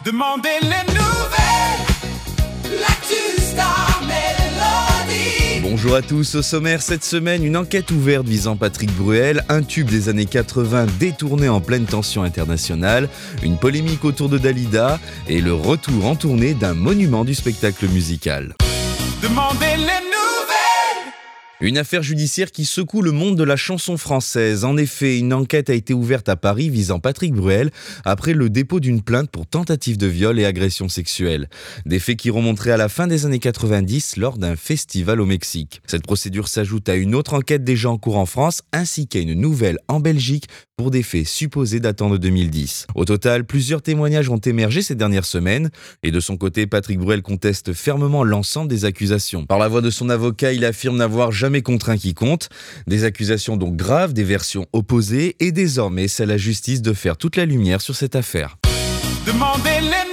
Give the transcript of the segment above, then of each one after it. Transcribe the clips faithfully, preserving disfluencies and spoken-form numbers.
Demandez les nouvelles, l'actu Star Mélodie. Bonjour à tous, au sommaire cette semaine, une enquête ouverte visant Patrick Bruel, un tube des années quatre-vingts détourné en pleine tension internationale, une polémique autour de Dalida et le retour en tournée d'un monument du spectacle musical. Demandez les nouvelles. Une affaire judiciaire qui secoue le monde de la chanson française. En effet, une enquête a été ouverte à Paris visant Patrick Bruel après le dépôt d'une plainte pour tentative de viol et agression sexuelle. Des faits qui remonteraient à la fin des années quatre-vingt-dix lors d'un festival au Mexique. Cette procédure s'ajoute à une autre enquête déjà en cours en France ainsi qu'à une nouvelle en Belgique pour des faits supposés datant de deux mille dix. Au total, plusieurs témoignages ont émergé ces dernières semaines et de son côté, Patrick Bruel conteste fermement l'ensemble des accusations. Par la voix de son avocat, il affirme n'avoir jamais contraint quiconque. Des accusations donc graves, des versions opposées et désormais c'est à la justice de faire toute la lumière sur cette affaire. Demandez les nouvelles.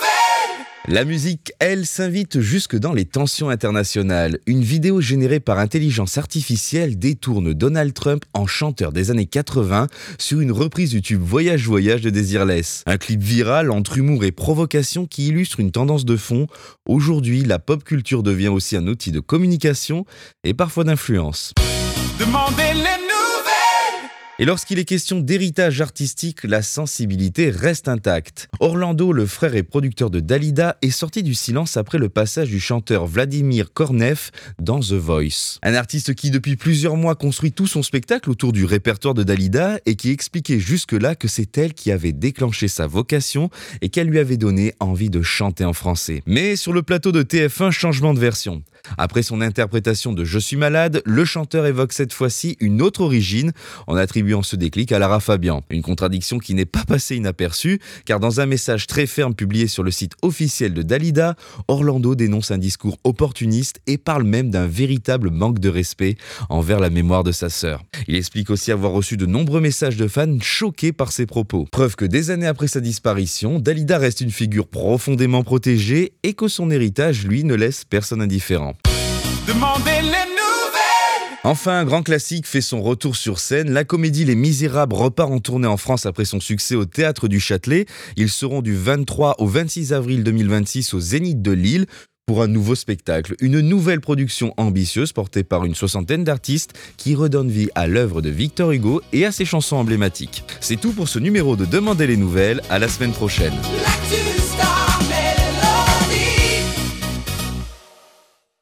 La musique, elle, s'invite jusque dans les tensions internationales. Une vidéo générée par intelligence artificielle détourne Donald Trump en chanteur des années quatre-vingts sur une reprise du tube Voyage Voyage de Desireless. Un clip viral entre humour et provocation qui illustre une tendance de fond. Aujourd'hui, la pop culture devient aussi un outil de communication et parfois d'influence. Demandez les nouvelles. Et lorsqu'il est question d'héritage artistique, la sensibilité reste intacte. Orlando, le frère et producteur de Dalida, est sorti du silence après le passage du chanteur Vladimir Kornev dans The Voice. Un artiste qui depuis plusieurs mois construit tout son spectacle autour du répertoire de Dalida et qui expliquait jusque-là que c'est elle qui avait déclenché sa vocation et qu'elle lui avait donné envie de chanter en français. Mais sur le plateau de T F un, changement de version. Après son interprétation de Je suis malade, le chanteur évoque cette fois-ci une autre origine en attribuant ce déclic à Lara Fabian. Une contradiction qui n'est pas passée inaperçue, car dans un message très ferme publié sur le site officiel de Dalida, Orlando dénonce un discours opportuniste et parle même d'un véritable manque de respect envers la mémoire de sa sœur. Il explique aussi avoir reçu de nombreux messages de fans choqués par ses propos. Preuve que des années après sa disparition, Dalida reste une figure profondément protégée et que son héritage, lui, ne laisse personne indifférent. Demandez les nouvelles. Enfin, un grand classique fait son retour sur scène. La comédie Les Misérables repart en tournée en France après son succès au Théâtre du Châtelet. Ils seront du vingt-trois au vingt-six avril deux mille vingt-six au Zénith de Lille pour un nouveau spectacle. Une nouvelle production ambitieuse portée par une soixantaine d'artistes qui redonne vie à l'œuvre de Victor Hugo et à ses chansons emblématiques. C'est tout pour ce numéro de Demandez les nouvelles. À la semaine prochaine. L'actu